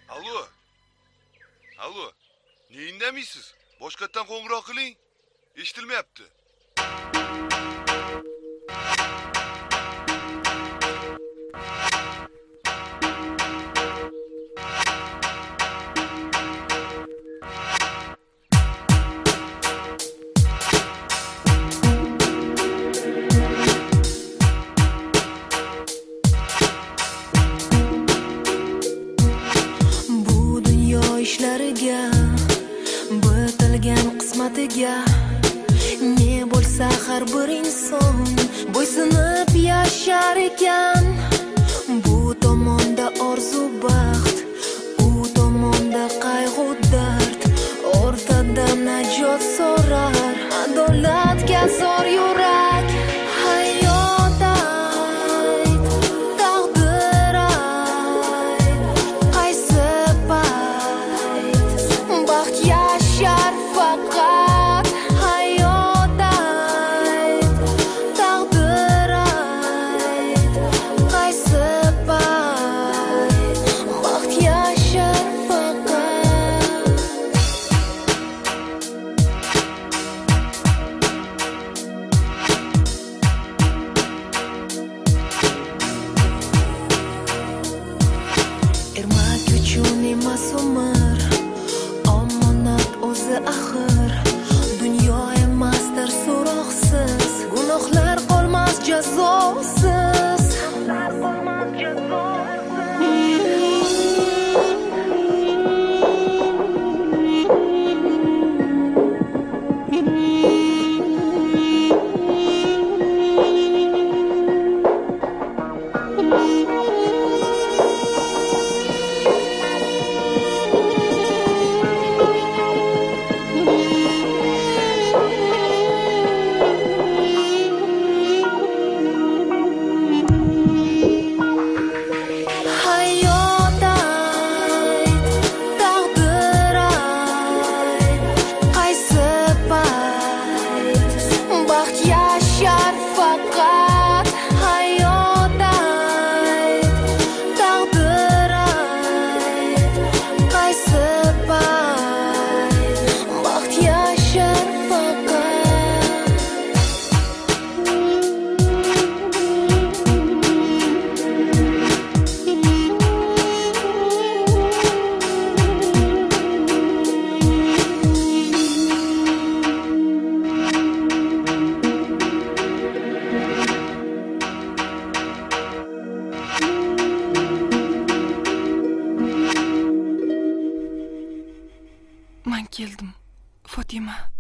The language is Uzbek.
Alo. Alo. Neyindemisiz? Boshqatdan qo'ng'iroq qiling. Eshitilmayapti. ishlariga bitilgan qismatiga ne bo'lsa har bir inson bo'ysunib yashar ekan. Bu tomonda orzu baxt, u tomonda qayg'u dard, o'rtada najot so'rar adolatga zor yurak. Hayot ayt, taqdir ayt, qaysi payt baxt yashar faqat. Hayot ayt, taqdir ayt, qaysi payt baxt yashar faqat. Ermak uchun emas umr, omonat o'zi axir. Dunyo emasdir so'roqsiz, gunohlar qolmas jazosiz. Hayot ayt, taqdir ayt, qaysi payt baxt yashar faqat. Hayot ayt, taqdir ayt, qaysi payt baxt yashar faqat. Men keldim, Fotima.